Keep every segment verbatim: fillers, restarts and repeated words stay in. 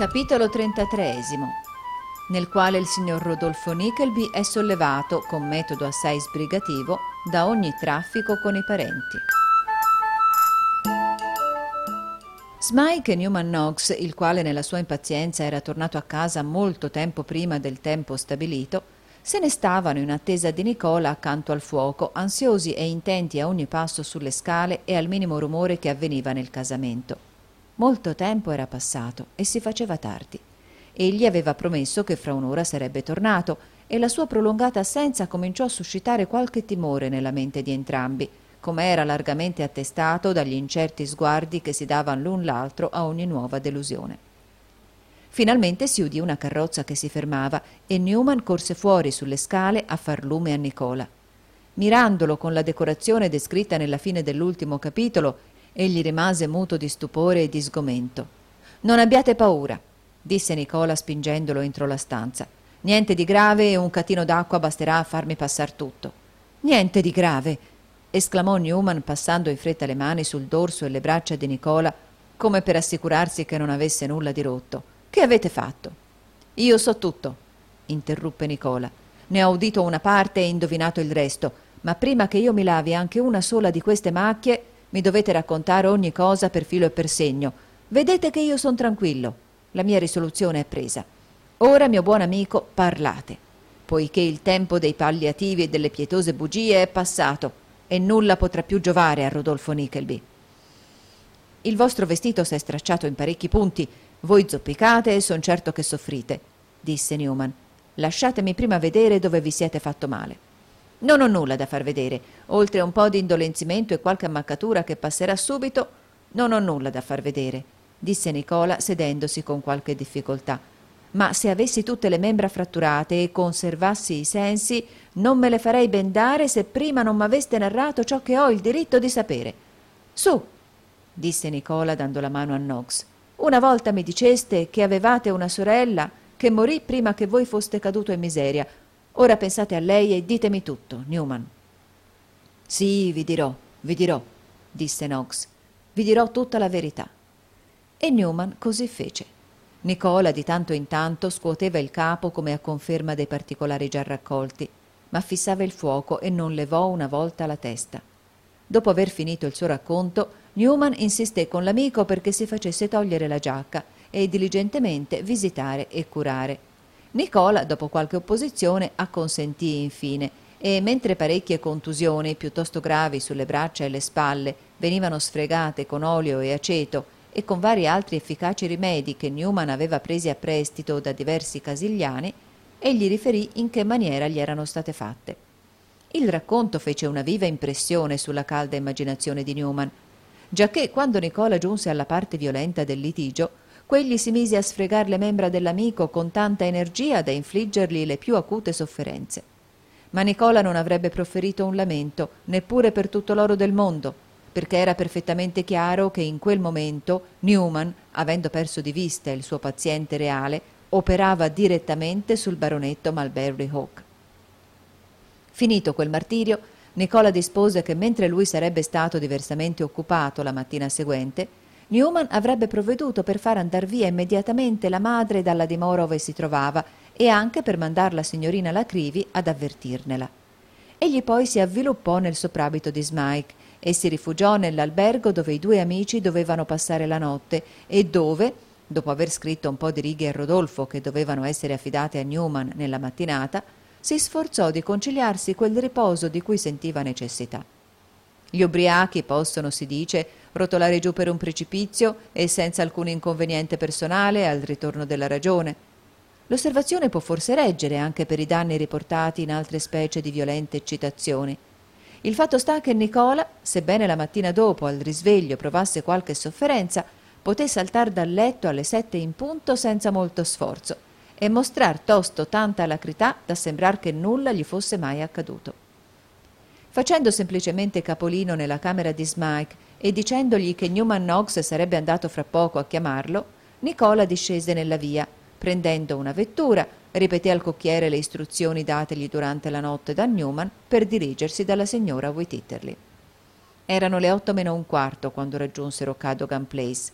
Capitolo trentatreesimo, nel quale il signor Rodolfo Nickleby è sollevato, con metodo assai sbrigativo, da ogni traffico con i parenti. Smike e Newman Noggs, il quale nella sua impazienza era tornato a casa molto tempo prima del tempo stabilito, se ne stavano in attesa di Nicola accanto al fuoco, ansiosi e intenti a ogni passo sulle scale e al minimo rumore che avveniva nel casamento. Molto tempo era passato e si faceva tardi. Egli aveva promesso che fra un'ora sarebbe tornato e la sua prolungata assenza cominciò a suscitare qualche timore nella mente di entrambi, come era largamente attestato dagli incerti sguardi che si davano l'un l'altro a ogni nuova delusione. Finalmente si udì una carrozza che si fermava e Newman corse fuori sulle scale a far lume a Nicola. Mirandolo con la decorazione descritta nella fine dell'ultimo capitolo, egli rimase muto di stupore e di sgomento. «Non abbiate paura», disse Nicola spingendolo entro la stanza. «Niente di grave e un catino d'acqua basterà a farmi passar tutto». «Niente di grave», esclamò Newman passando in fretta le mani sul dorso e le braccia di Nicola come per assicurarsi che non avesse nulla di rotto. «Che avete fatto?» «Io so tutto», interruppe Nicola. «Ne ho udito una parte e indovinato il resto, ma prima che io mi lavi anche una sola di queste macchie mi dovete raccontare ogni cosa per filo e per segno. Vedete che io son tranquillo. La mia risoluzione è presa. Ora, mio buon amico, parlate, poiché il tempo dei palliativi e delle pietose bugie è passato e nulla potrà più giovare a Rodolfo Nickleby. Il vostro vestito s'è stracciato in parecchi punti. Voi zoppicate e son certo che soffrite», disse Newman. «Lasciatemi prima vedere dove vi siete fatto male». «Non ho nulla da far vedere, oltre un po' di indolenzimento e qualche ammaccatura che passerà subito, non ho nulla da far vedere», disse Nicola sedendosi con qualche difficoltà. «Ma se avessi tutte le membra fratturate e conservassi i sensi, non me le farei ben dare se prima non m'aveste narrato ciò che ho il diritto di sapere. Su», disse Nicola dando la mano a Noggs. «Una volta mi diceste che avevate una sorella che morì prima che voi foste caduto in miseria. Ora pensate a lei e ditemi tutto, Newman». «Sì, vi dirò, vi dirò», disse Noggs. «Vi dirò tutta la verità». E Newman così fece. Nicola di tanto in tanto scuoteva il capo come a conferma dei particolari già raccolti, ma fissava il fuoco e non levò una volta la testa. Dopo aver finito il suo racconto, Newman insisté con l'amico perché si facesse togliere la giacca e diligentemente visitare e curare. Nicola, dopo qualche opposizione, acconsentì infine e, mentre parecchie contusioni piuttosto gravi sulle braccia e le spalle venivano sfregate con olio e aceto e con vari altri efficaci rimedi che Newman aveva presi a prestito da diversi casigliani, egli riferì in che maniera gli erano state fatte. Il racconto fece una viva impressione sulla calda immaginazione di Newman, giacché quando Nicola giunse alla parte violenta del litigio, quegli si mise a sfregar le membra dell'amico con tanta energia da infliggergli le più acute sofferenze. Ma Nicola non avrebbe profferito un lamento, neppure per tutto l'oro del mondo, perché era perfettamente chiaro che in quel momento Newman, avendo perso di vista il suo paziente reale, operava direttamente sul baronetto Marlbury Hawk. Finito quel martirio, Nicola dispose che mentre lui sarebbe stato diversamente occupato la mattina seguente, Newman avrebbe provveduto per far andar via immediatamente la madre dalla dimora ove si trovava e anche per mandar la signorina Lacrivi ad avvertirnela. Egli poi si avviluppò nel soprabito di Smike e si rifugiò nell'albergo dove i due amici dovevano passare la notte e dove, dopo aver scritto un po' di righe a Rodolfo che dovevano essere affidate a Newman nella mattinata, si sforzò di conciliarsi quel riposo di cui sentiva necessità. Gli ubriachi possono, si dice, rotolare giù per un precipizio e senza alcun inconveniente personale al ritorno della ragione. L'osservazione può forse reggere anche per i danni riportati in altre specie di violente eccitazioni. Il fatto sta che Nicola, sebbene la mattina dopo al risveglio provasse qualche sofferenza, poté saltar dal letto alle sette in punto senza molto sforzo e mostrar tosto tanta alacrità da sembrar che nulla gli fosse mai accaduto. Facendo semplicemente capolino nella camera di Smike e dicendogli che Newman Noggs sarebbe andato fra poco a chiamarlo, Nicola discese nella via, prendendo una vettura, ripeté al cocchiere le istruzioni dategli durante la notte da Newman per dirigersi dalla signora Whititterly. Erano le otto meno un quarto quando raggiunsero Cadogan Place.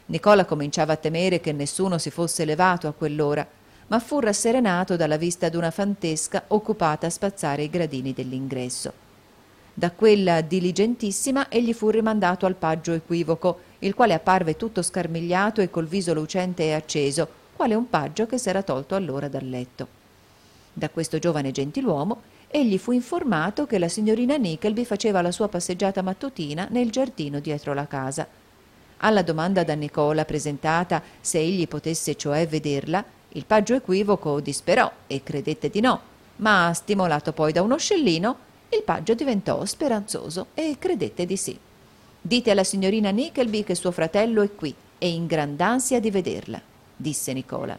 Nicola cominciava a temere che nessuno si fosse levato a quell'ora, ma fu rasserenato dalla vista d'una fantesca occupata a spazzare i gradini dell'ingresso. Da quella diligentissima egli fu rimandato al paggio equivoco, il quale apparve tutto scarmigliato e col viso lucente e acceso, quale un paggio che s'era tolto allora dal letto. Da questo giovane gentiluomo egli fu informato che la signorina Nickleby faceva la sua passeggiata mattutina nel giardino dietro la casa. Alla domanda da Nicola presentata se egli potesse cioè vederla, il paggio equivoco disperò e credette di no, ma stimolato poi da uno scellino, il paggio diventò speranzoso e credette di sì. «Dite alla signorina Nickleby che suo fratello è qui e in grand'ansia di vederla», disse Nicola.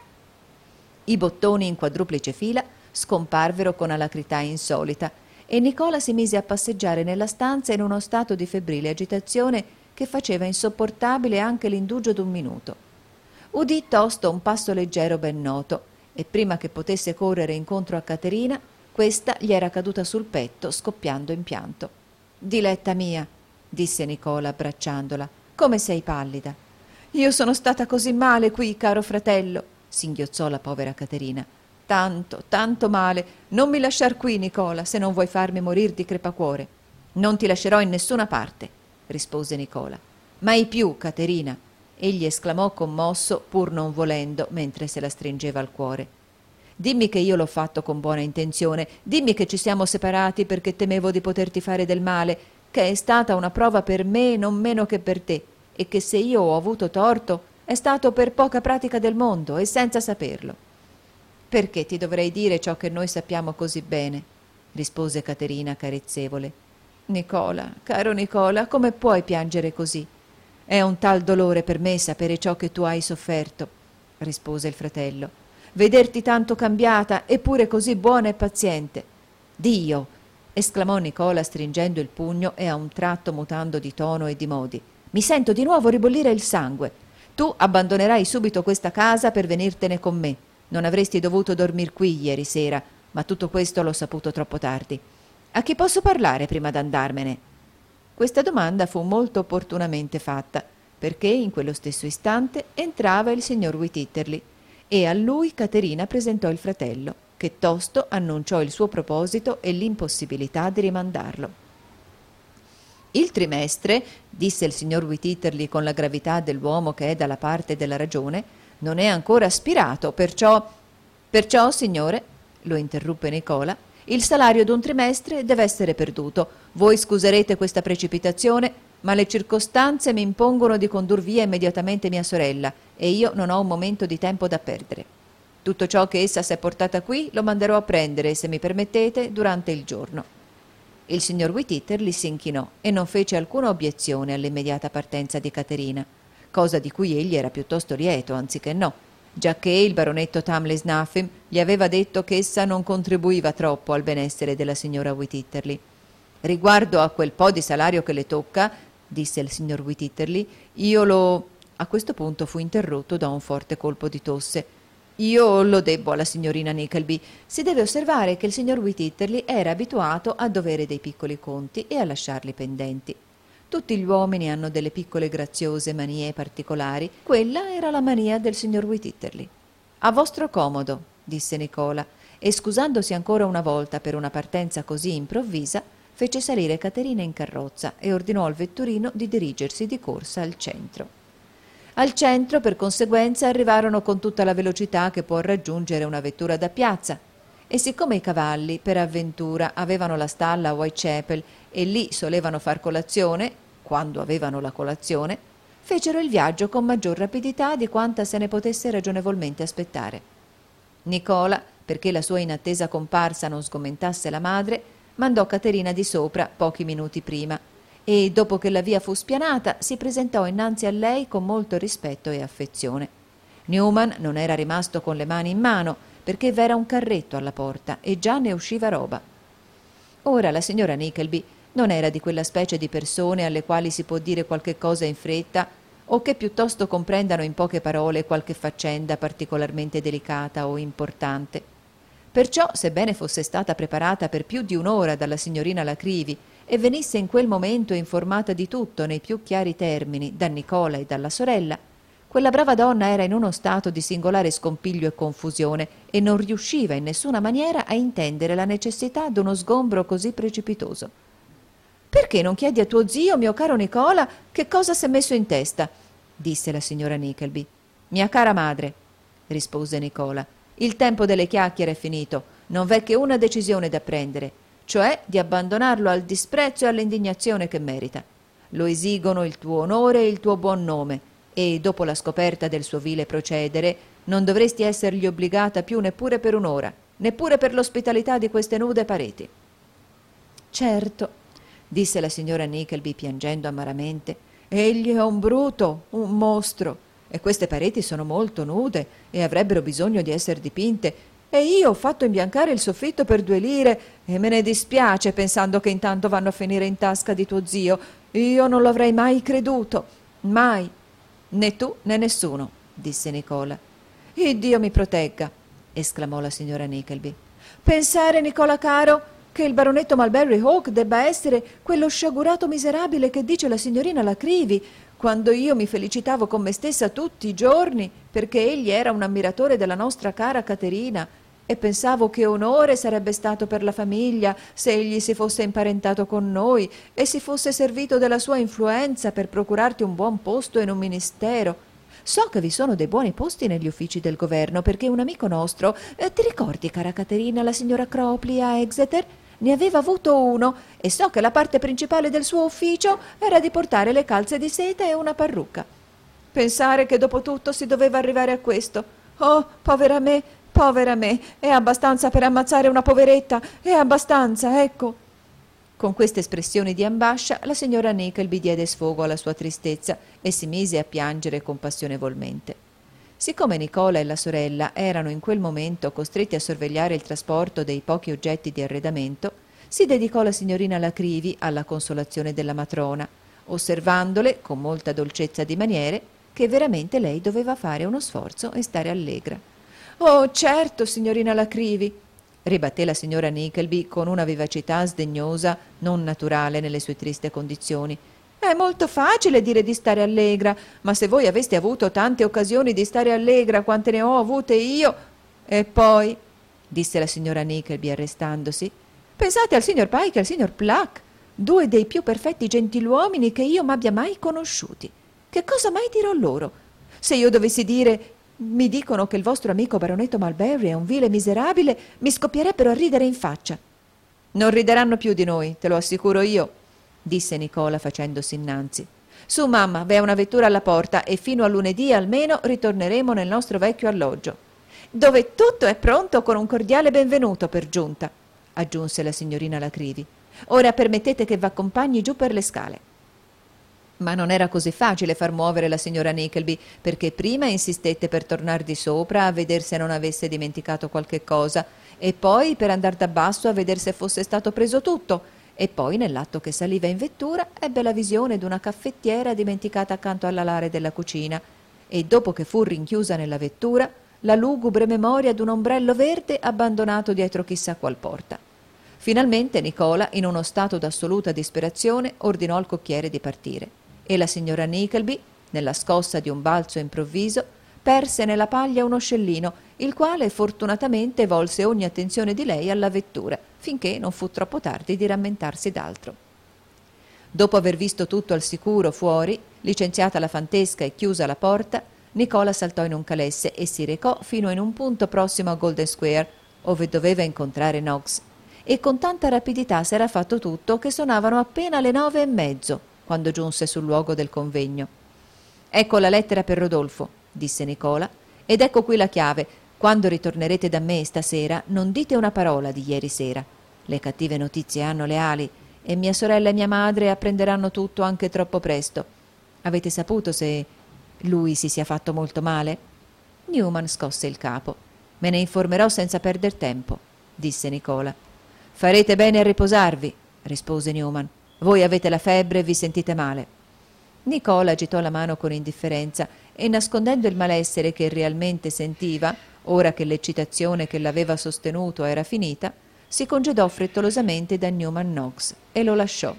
I bottoni in quadruplice fila scomparvero con alacrità insolita e Nicola si mise a passeggiare nella stanza in uno stato di febbrile agitazione che faceva insopportabile anche l'indugio d'un minuto. Udì tosto un passo leggero ben noto e prima che potesse correre incontro a Caterina, questa gli era caduta sul petto scoppiando in pianto. «Diletta mia», disse Nicola abbracciandola, «come sei pallida!» «Io sono stata così male qui, caro fratello», singhiozzò la povera Caterina. «Tanto, tanto male. Non mi lasciar qui, Nicola, se non vuoi farmi morir di crepacuore». «Non ti lascerò in nessuna parte», rispose Nicola. «Mai più, Caterina», egli esclamò commosso, pur non volendo, mentre se la stringeva al cuore. «Dimmi che io l'ho fatto con buona intenzione, dimmi che ci siamo separati perché temevo di poterti fare del male, che è stata una prova per me non meno che per te, e che se io ho avuto torto è stato per poca pratica del mondo e senza saperlo». «Perché ti dovrei dire ciò che noi sappiamo così bene?» rispose Caterina carezzevole. «Nicola, caro Nicola, come puoi piangere così? È un tal dolore per me sapere ciò che tu hai sofferto», rispose il fratello. «Vederti tanto cambiata, eppure così buona e paziente». «Dio!» esclamò Nicola stringendo il pugno e a un tratto mutando di tono e di modi. «Mi sento di nuovo ribollire il sangue. Tu abbandonerai subito questa casa per venirtene con me. Non avresti dovuto dormir qui ieri sera, ma tutto questo l'ho saputo troppo tardi. A chi posso parlare prima d'andarmene?» Questa domanda fu molto opportunamente fatta, perché in quello stesso istante entrava il signor Wititterly e a lui Caterina presentò il fratello, che tosto annunciò il suo proposito e l'impossibilità di rimandarlo. «Il trimestre», disse il signor Wititterly con la gravità dell'uomo che è dalla parte della ragione, «non è ancora spirato, perciò...» «Perciò, signore», lo interruppe Nicola, «il salario d'un trimestre deve essere perduto. Voi scuserete questa precipitazione, ma le circostanze mi impongono di condur via immediatamente mia sorella e io non ho un momento di tempo da perdere. Tutto ciò che essa s'è portata qui lo manderò a prendere, se mi permettete, durante il giorno». Il signor Wititterly si inchinò e non fece alcuna obiezione all'immediata partenza di Caterina, cosa di cui egli era piuttosto lieto, anziché no, giacché il baronetto Tamley Snuffim gli aveva detto che essa non contribuiva troppo al benessere della signora Wititterly. «Riguardo a quel po' di salario che le tocca», disse il signor Wititterly, «io lo...» A questo punto fu interrotto da un forte colpo di tosse. «Io lo debbo alla signorina Nickleby». Si deve osservare che il signor Wititterly era abituato a dovere dei piccoli conti e a lasciarli pendenti. Tutti gli uomini hanno delle piccole graziose manie particolari. Quella era la mania del signor Wititterly. «A vostro comodo», disse Nicola, e scusandosi ancora una volta per una partenza così improvvisa, fece salire Caterina in carrozza e ordinò al vetturino di dirigersi di corsa al centro. Al centro, per conseguenza, arrivarono con tutta la velocità che può raggiungere una vettura da piazza, e siccome i cavalli, per avventura, avevano la stalla a Whitechapel e lì solevano far colazione, quando avevano la colazione, fecero il viaggio con maggior rapidità di quanta se ne potesse ragionevolmente aspettare. Nicola, perché la sua inattesa comparsa non sgomentasse la madre, mandò Caterina di sopra pochi minuti prima e, dopo che la via fu spianata, si presentò innanzi a lei con molto rispetto e affezione. Newman non era rimasto con le mani in mano, perché v'era un carretto alla porta e già ne usciva roba. Ora la signora Nickleby non era di quella specie di persone alle quali si può dire qualche cosa in fretta o che piuttosto comprendano in poche parole qualche faccenda particolarmente delicata o importante. Perciò, sebbene fosse stata preparata per più di un'ora dalla signorina La Creevy e venisse in quel momento informata di tutto nei più chiari termini da Nicola e dalla sorella, quella brava donna era in uno stato di singolare scompiglio e confusione e non riusciva in nessuna maniera a intendere la necessità d'uno sgombro così precipitoso. «Perché non chiedi a tuo zio, mio caro Nicola, che cosa s'è messo in testa?» disse la signora Nickleby. «Mia cara madre», rispose Nicola, «il tempo delle chiacchiere è finito, non v'è che una decisione da prendere, cioè di abbandonarlo al disprezzo e all'indignazione che merita. Lo esigono il tuo onore e il tuo buon nome, e dopo la scoperta del suo vile procedere non dovresti essergli obbligata più neppure per un'ora, neppure per l'ospitalità di queste nude pareti». «Certo», disse la signora Nickleby piangendo amaramente, «egli è un bruto, un mostro, e queste pareti sono molto nude e avrebbero bisogno di essere dipinte, e io ho fatto imbiancare il soffitto per due lire e me ne dispiace pensando che intanto vanno a finire in tasca di tuo zio. Io non lo avrei mai creduto, mai». «Né tu né nessuno», disse Nicola. «Iddio mi protegga», esclamò la signora Nickleby. «Pensare, Nicola caro, che il baronetto Mulberry Hawk debba essere quello sciagurato miserabile che dice la signorina La Creevy, quando io mi felicitavo con me stessa tutti i giorni perché egli era un ammiratore della nostra cara Caterina, e pensavo che onore sarebbe stato per la famiglia se egli si fosse imparentato con noi e si fosse servito della sua influenza per procurarti un buon posto in un ministero. So che vi sono dei buoni posti negli uffici del governo, perché un amico nostro, eh, ti ricordi, cara Caterina, la signora Cropley a Exeter? Ne aveva avuto uno, e so che la parte principale del suo ufficio era di portare le calze di seta e una parrucca. Pensare che dopo tutto si doveva arrivare a questo. Oh, povera me, povera me, è abbastanza per ammazzare una poveretta, è abbastanza, ecco». Con queste espressioni di ambascia la signora Nickleby diede sfogo alla sua tristezza e si mise a piangere compassionevolmente. Siccome Nicola e la sorella erano in quel momento costretti a sorvegliare il trasporto dei pochi oggetti di arredamento, si dedicò la signorina La Creevy alla consolazione della matrona, osservandole, con molta dolcezza di maniere, che veramente lei doveva fare uno sforzo e stare allegra. «Oh, certo, signorina La Creevy», ribatté la signora Nickleby con una vivacità sdegnosa non naturale nelle sue triste condizioni. «È molto facile dire di stare allegra, ma se voi aveste avuto tante occasioni di stare allegra quante ne ho avute io. E poi», disse la signora Nickleby arrestandosi, «pensate al signor Pike e al signor Pluck, due dei più perfetti gentiluomini che io m'abbia mai conosciuti. Che cosa mai dirò loro? Se io dovessi dire: mi dicono che il vostro amico baronetto Mulberry è un vile miserabile, mi scoppierebbero a ridere in faccia». «Non rideranno più di noi, te lo assicuro io», disse Nicola facendosi innanzi. «Su, mamma, v'è una vettura alla porta e fino a lunedì almeno ritorneremo nel nostro vecchio alloggio, dove tutto è pronto con un cordiale benvenuto per giunta», aggiunse la signorina La Creevy. «Ora permettete che v'accompagni giù per le scale». Ma non era così facile far muovere la signora Nickleby, perché prima insistette per tornar di sopra a vedere se non avesse dimenticato qualche cosa, e poi per andar da basso a vedere se fosse stato preso tutto, e poi nell'atto che saliva in vettura ebbe la visione d'una caffettiera dimenticata accanto all'alare della cucina, e dopo che fu rinchiusa nella vettura la lugubre memoria d'un ombrello verde abbandonato dietro chissà qual porta. Finalmente Nicola, in uno stato d'assoluta disperazione, ordinò al cocchiere di partire, e la signora Nickleby, nella scossa di un balzo improvviso, perse nella paglia uno scellino, il quale fortunatamente volse ogni attenzione di lei alla vettura, finché non fu troppo tardi di rammentarsi d'altro. Dopo aver visto tutto al sicuro fuori, licenziata la fantesca e chiusa la porta, Nicola saltò in un calesse e si recò fino in un punto prossimo a Golden Square, ove doveva incontrare Noggs, e con tanta rapidità s'era fatto tutto che sonavano appena le nove e mezzo quando giunse sul luogo del convegno. «Ecco la lettera per Rodolfo», disse Nicola, «ed ecco qui la chiave. Quando ritornerete da me stasera non dite una parola di ieri sera. Le cattive notizie hanno le ali e mia sorella e mia madre apprenderanno tutto anche troppo presto. Avete saputo se lui si sia fatto molto male?» Newman scosse il capo. «Me ne informerò senza perder tempo», disse Nicola. «Farete bene a riposarvi», rispose Newman. «Voi avete la febbre e vi sentite male». Nicola agitò la mano con indifferenza e, nascondendo il malessere che realmente sentiva, ora che l'eccitazione che l'aveva sostenuto era finita, si congedò frettolosamente da Newman Knox e lo lasciò.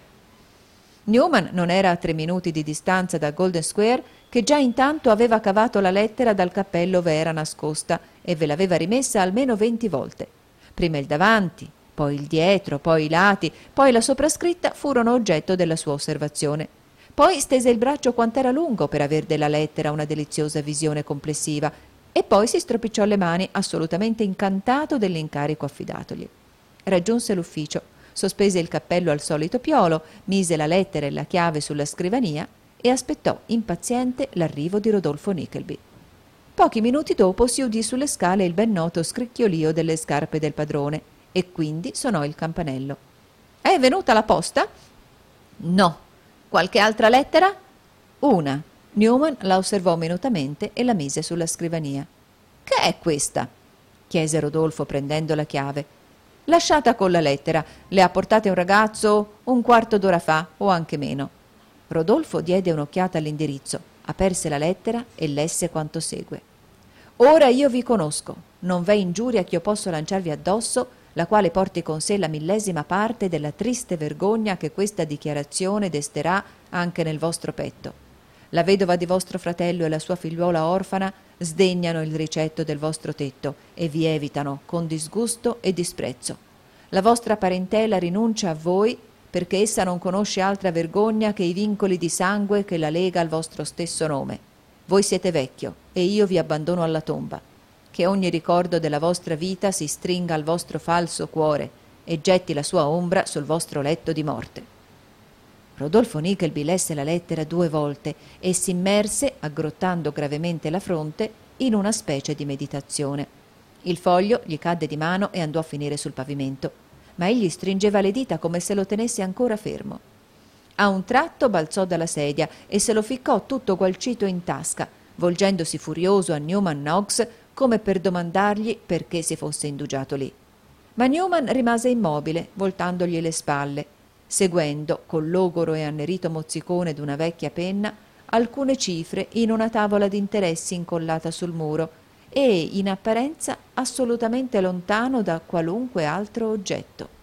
Newman non era a tre minuti di distanza da Golden Square, che già intanto aveva cavato la lettera dal cappello ove era nascosta e ve l'aveva rimessa almeno venti volte. Prima il davanti, poi il dietro, poi i lati, poi la soprascritta furono oggetto della sua osservazione. Poi stese il braccio quant'era lungo per aver della lettera una deliziosa visione complessiva e poi si stropicciò le mani assolutamente incantato dell'incarico affidatogli. Raggiunse l'ufficio, sospese il cappello al solito piolo, mise la lettera e la chiave sulla scrivania e aspettò impaziente l'arrivo di Rodolfo Nickleby. Pochi minuti dopo si udì sulle scale il ben noto scricchiolio delle scarpe del padrone e quindi sonò il campanello. «È venuta la posta?» «No». «Qualche altra lettera?» «Una». Newman la osservò minutamente e la mise sulla scrivania. «Che è questa?» chiese Rodolfo prendendo la chiave. «Lasciata con la lettera. Le ha portate un ragazzo un quarto d'ora fa o anche meno». Rodolfo diede un'occhiata all'indirizzo, aperse la lettera e lesse quanto segue. «Ora io vi conosco. Non v'è ingiuria ch'io posso lanciarvi addosso, la quale porti con sé la millesima parte della triste vergogna che questa dichiarazione desterà anche nel vostro petto. La vedova di vostro fratello e la sua figliuola orfana sdegnano il ricetto del vostro tetto e vi evitano con disgusto e disprezzo. La vostra parentela rinuncia a voi perché essa non conosce altra vergogna che i vincoli di sangue che la lega al vostro stesso nome. Voi siete vecchio e io vi abbandono alla tomba. Che ogni ricordo della vostra vita si stringa al vostro falso cuore e getti la sua ombra sul vostro letto di morte». Rodolfo Nickleby lesse la lettera due volte e si immerse, aggrottando gravemente la fronte, in una specie di meditazione. Il foglio gli cadde di mano e andò a finire sul pavimento, ma egli stringeva le dita come se lo tenesse ancora fermo. A un tratto balzò dalla sedia e se lo ficcò tutto gualcito in tasca, volgendosi furioso a Newman Knox come per domandargli perché si fosse indugiato lì. Ma Newman rimase immobile, voltandogli le spalle, seguendo, col logoro e annerito mozzicone d'una vecchia penna, alcune cifre in una tavola d'interessi incollata sul muro e, in apparenza, assolutamente lontano da qualunque altro oggetto.